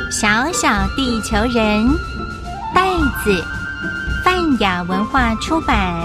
小小地球人，袋子，泛雅文化出版。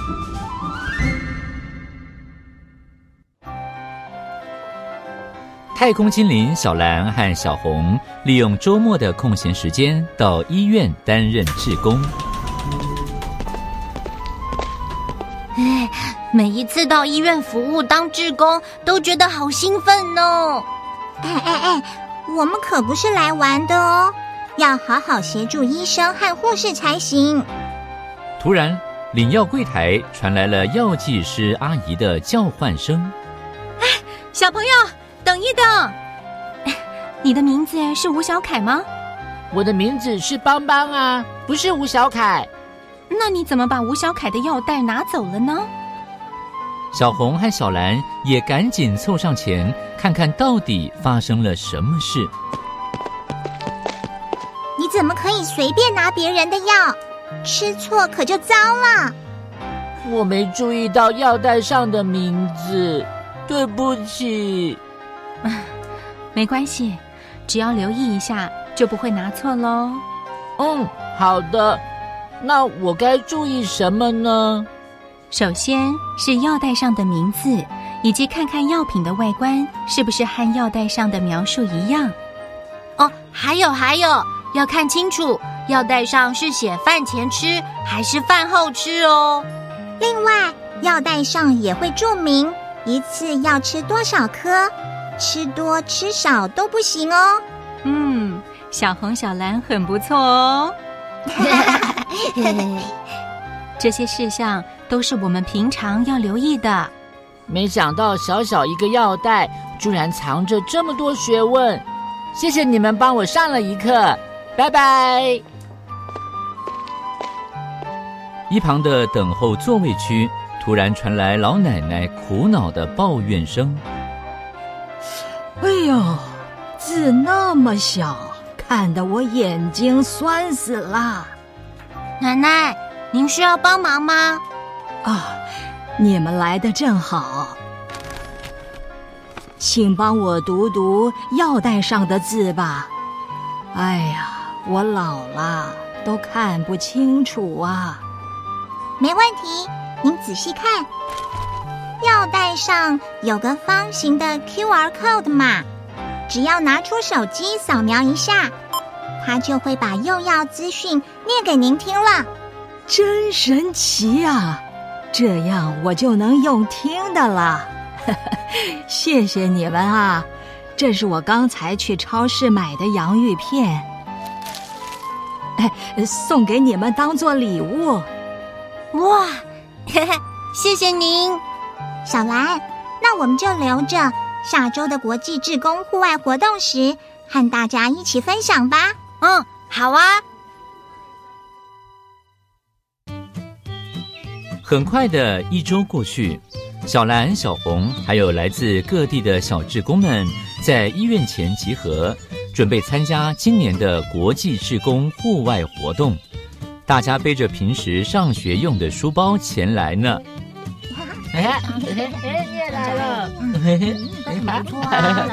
太空精灵小蓝和小红利用周末的空闲时间到医院担任志工。 每一次到医院服务当志工，都觉得好兴奋哦。 我们可不是来玩的哦，要好好协助医生和护士才行。 突然，领药柜台传来了药剂师阿姨的叫唤声。 小朋友，等一等！ 你的名字是吴小凯吗？ 我的名字是邦邦啊，不是吴小凯。 那你怎么把吴小凯的药袋拿走了呢？ 小红和小蓝也赶紧凑上前，看看到底发生了什么事。 你怎么可以随便拿别人的药？吃错可就糟了。 我没注意到药袋上的名字，对不起。 没关系，只要留意一下，就不会拿错咯。 好的。那我该注意什么呢？ 首先是药袋上的名字，以及看看药品的外观是不是和药袋上的描述一样。 还有，要看清楚药袋上是写饭前吃还是饭后吃哦。 另外，药袋上也会注明一次要吃多少颗，吃多吃少都不行哦。 小红小蓝很不错哦。这些事项都是我们平常要留意的。 没想到小小一个药袋居然藏着这么多学问，谢谢你们帮我上了一课，拜拜。 一旁的等候座位区突然传来老奶奶苦恼的抱怨声。 哎呦，字那么小，看得我眼睛酸死了。 奶奶，您需要帮忙吗？ 你们来得正好，请帮我读读药袋上的字吧。哎呀，我老了，都看不清楚啊。 没问题，您仔细看，药袋上有个方形的 QR code 码，只要拿出手机扫描一下，它就会把用药资讯念给您听了。 真神奇啊，这样我就能用听的了。谢谢你们啊，这是我刚才去超市买的洋芋片，送给你们当做礼物。 哇，谢谢您。 小蓝，那我们就留着下周的国际志工户外活动时和大家一起分享吧。 好啊。 很快的一周过去，小蓝、小红还有来自各地的小志工们在医院前集合，准备参加今年的国际志工户外活动。大家背着平时上学用的书包前来呢。 你也来了。 不错啊。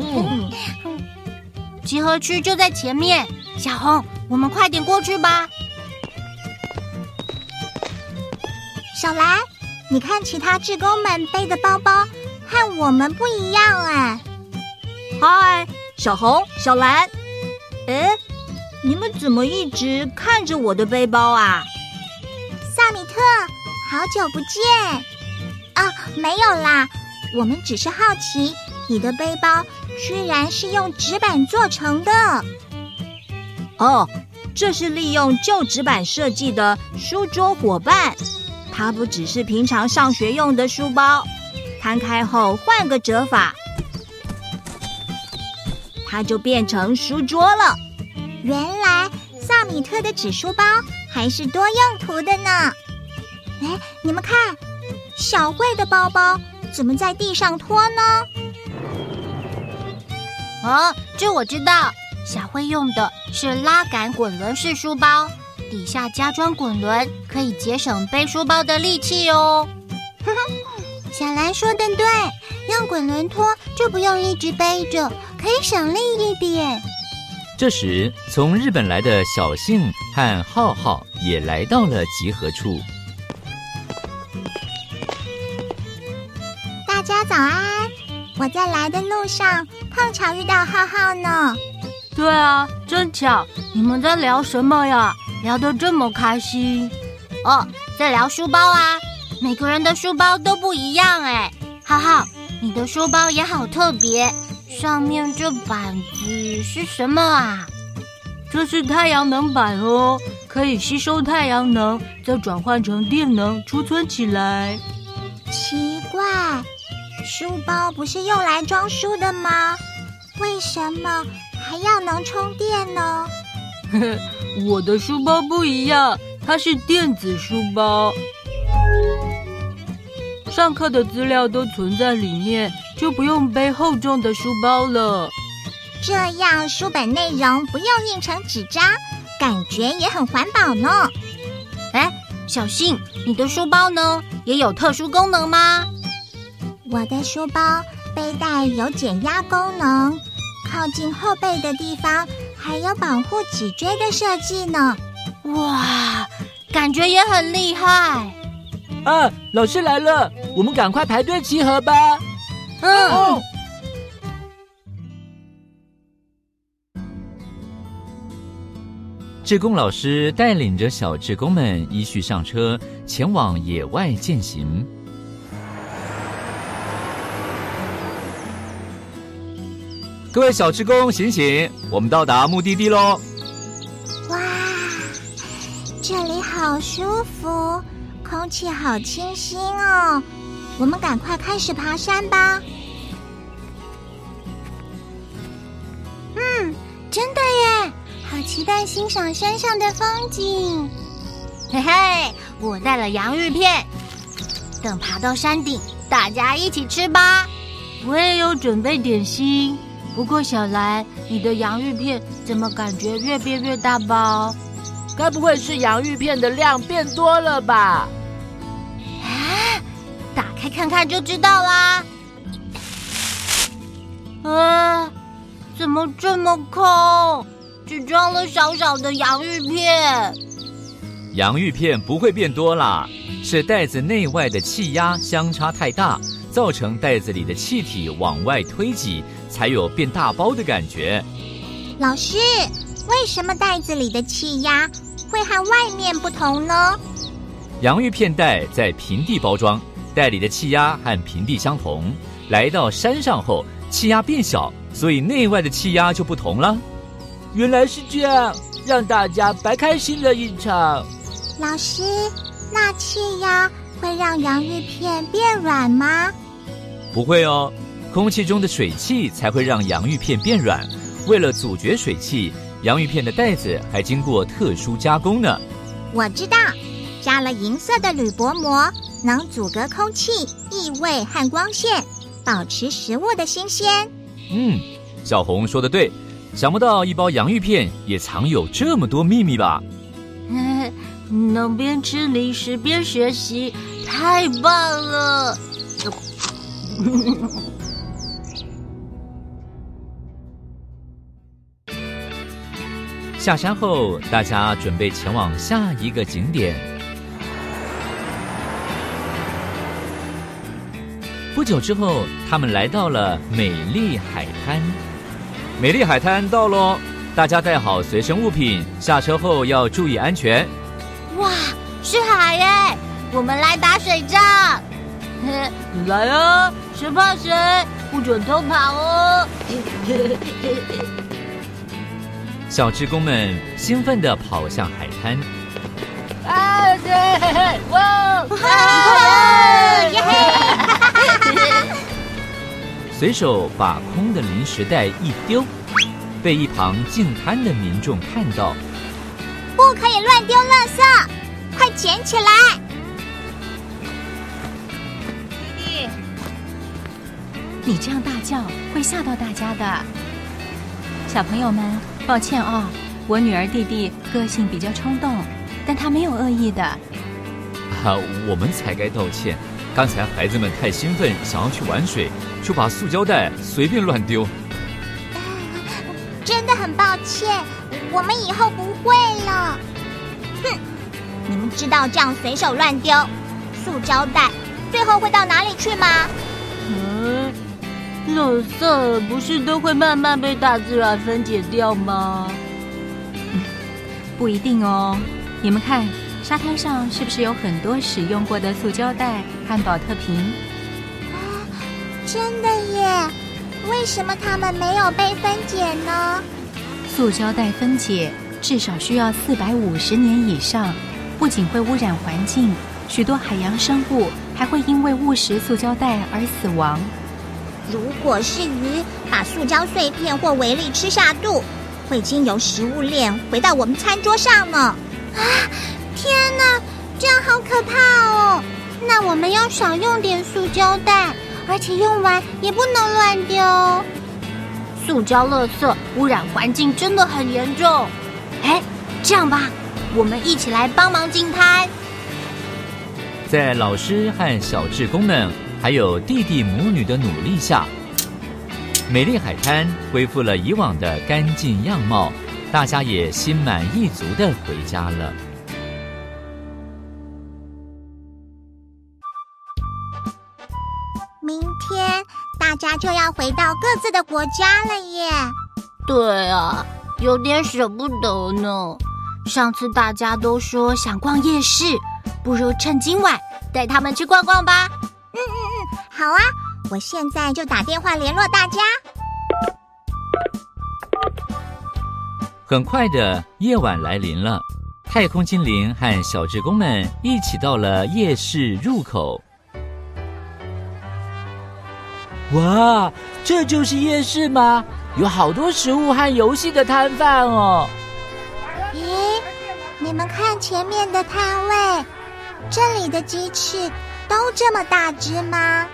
集合区就在前面，小红，我们快点过去吧。 小蓝，你看其他志工们背的包包和我们不一样哎。 嗨，小红、小蓝，你们怎么一直看着我的背包啊？ 萨米特，好久不见。没有啦，我们只是好奇你的背包居然是用纸板做成的。 这是利用旧纸板设计的书桌伙伴，它不只是平常上学用的书包，摊开后换个折法，它就变成书桌了。 原来萨米特的纸书包还是多用途的呢。你们看，小慧的包包怎么在地上拖呢？ 这我知道，小慧用的是拉杆滚轮式书包，底下加装滚轮，可以节省背书包的力气哦。 小兰说的对，用滚轮拖就不用一直背着，可以省力一点。 这时，从日本来的小幸和浩浩也来到了集合处。 大家早安！我在来的路上碰巧遇到浩浩呢。 对啊，真巧！你们在聊什么呀？聊得这么开心。哦，在聊书包啊。每个人的书包都不一样哎。浩浩，你的书包也好特别，上面这板子是什么啊？这是太阳能板哦，可以吸收太阳能，再转换成电能储存起来。 奇怪，书包不是用来装书的吗？为什么还要能充电呢？ 我的书包不一样，它是电子书包。上课的资料都存在里面，就不用背厚重的书包了。 这样书本内容不用印成纸张，感觉也很环保呢。 哎，小幸，你的书包呢？也有特殊功能吗？ 我的书包背带有减压功能，靠近后背的地方还有保护脊椎的设计呢。 哇，感觉也很厉害。 啊，老师来了，我们赶快排队集合吧。 志工老师带领着小志工们依序上车，前往野外健行。各位小志工，醒醒，我们到达目的地喽！ 哇，这里好舒服，空气好清新哦。我们赶快开始爬山吧。 真的耶，好期待欣赏山上的风景。嘿嘿，我带了洋芋片，等爬到山顶，大家一起吃吧。我也有准备点心，不过小兰，你的洋芋片怎么感觉越变越大包？ 该不会是洋芋片的量变多了吧？ 啊，打开看看就知道啦。怎么这么空？只装了少少的洋芋片。 洋芋片不会变多啦，是袋子内外的气压相差太大，造成袋子里的气体往外推挤，才有变大包的感觉。 老师，为什么袋子里的气压会和外面不同呢？ 洋芋片袋在平地包装，袋里的气压和平地相同，来到山上后气压变小，所以内外的气压就不同了。 原来是这样，让大家白开心了一场。 老师，那气压会让洋芋片变软吗？ 不会哦，空气中的水汽才会让洋芋片变软。为了阻绝水汽，洋芋片的袋子还经过特殊加工呢。 我知道，加了银色的铝箔膜，能阻隔空气、异味和光线，保持食物的新鲜。 小红说得对，想不到一包洋芋片也藏有这么多秘密吧？ 能边吃零食边学习，太棒了！ 下山后，大家准备前往下一个景点。不久之后，他们来到了美丽海滩。美丽海滩到咯，大家带好随身物品，下车后要注意安全。 哇，是海耶！我们来打水仗。来啊，谁怕谁，不准偷跑哦！ 小志工们兴奋地跑向海滩。 啊，对，哇， 耶嘿！ 随手把空的零食袋一丢，被一旁净滩的民众看到。 不可以乱丢垃圾，快捡起来！ 弟弟，你这样大叫会吓到大家的。小朋友们，抱歉哦，我女儿弟弟个性比较冲动，但他没有恶意的。 我们才该道歉。刚才孩子们太兴奋，想要去玩水，就把塑胶袋随便乱丢。 真的很抱歉，我们以后不会了。哼，你们知道这样随手乱丢塑胶袋最后会到哪里去吗？ 垃圾不是都会慢慢被大自然分解掉吗？ 不一定哦。你们看，沙滩上是不是有很多使用过的塑胶袋和保特瓶？ 真的耶！为什么它们没有被分解呢？ 塑胶袋分解至少需要450年以上，不仅会污染环境，许多海洋生物还会因为误食塑胶袋而死亡。 如果是鱼把塑胶碎片或微粒吃下肚，会经由食物链回到我们餐桌上呢。啊！天哪，这样好可怕哦！那我们要少用点塑胶袋，而且用完也不能乱丢。 塑胶垃圾污染环境真的很严重。这样吧，我们一起来帮忙净滩。 在老师和小志工们还有弟弟母女的努力下，美丽海滩恢复了以往的干净样貌，大家也心满意足地回家了。 明天大家就要回到各自的国家了耶。 对啊，有点舍不得呢。上次大家都说想逛夜市，不如趁今晚带他们去逛逛吧。 好啊，我现在就打电话联络大家。 很快的，夜晚来临了，太空精灵和小志工们一起到了夜市入口。 哇，这就是夜市吗？有好多食物和游戏的摊贩哦。 咦，你们看前面的摊位，这里的鸡翅都这么大只吗？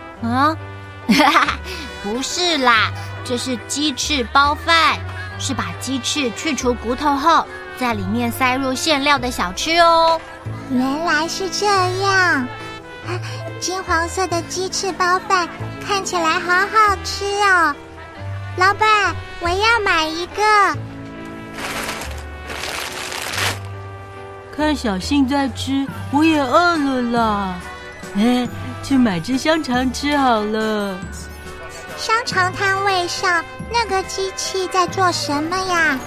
不是啦，这是鸡翅包饭，是把鸡翅去除骨头后，在里面塞入馅料的小吃哦。 原来是这样，金黄色的鸡翅包饭看起来好好吃哦。老板，我要买一个。 看小信在吃，我也饿了啦。去买只香肠吃好了。 香肠摊位上那个机器在做什么呀？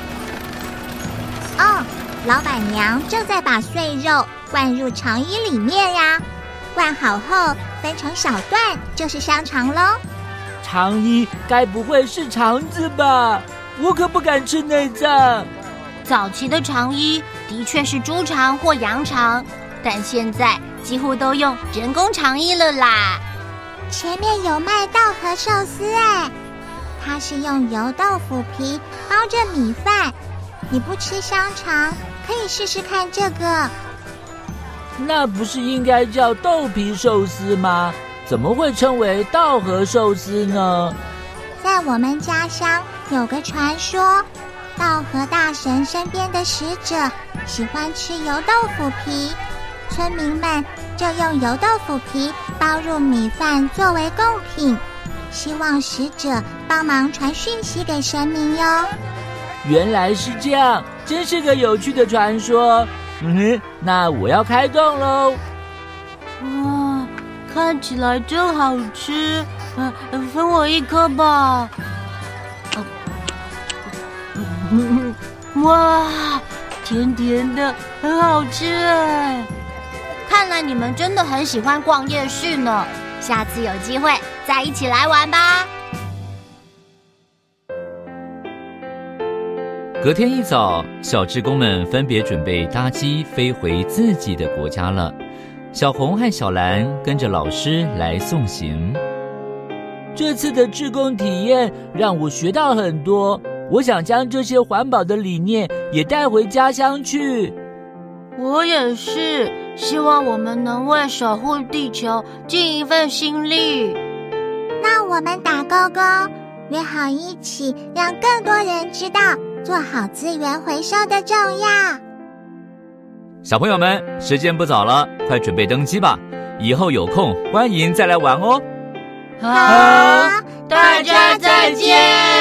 老板娘正在把碎肉灌入肠衣里面呀。灌好后分成小段就是香肠咯。 肠衣该不会是肠子吧？我可不敢吃内脏。 早期的肠衣的确是猪肠或羊肠，但现在几乎都用人工肠衣了啦。 前面有卖稻荷寿司它是用油豆腐皮包着米饭。你不吃香肠，可以试试看这个。 那不是应该叫豆皮寿司吗？怎么会称为稻荷寿司呢？ 在我们家乡有个传说，稻荷大神身边的使者喜欢吃油豆腐皮，村民们就用油豆腐皮包入米饭作为贡品，希望使者帮忙传讯息给神明哟。 原来是这样，真是个有趣的传说。那我要开动喽。 哇，看起来真好吃，分我一颗吧。哇，甜甜的，很好吃哎！看来你们真的很喜欢逛夜市呢，下次有机会再一起来玩吧。 隔天一早，小志工们分别准备搭机飞回自己的国家了。小红和小蓝跟着老师来送行。 这次的志工体验让我学到很多，我想将这些环保的理念也带回家乡去。 我也是，希望我们能为守护地球尽一份心力。 那我们打勾勾，约好一起让更多人知道做好资源回收的重要。 小朋友们，时间不早了，快准备登机吧，以后有空欢迎再来玩哦。 好，大家再见。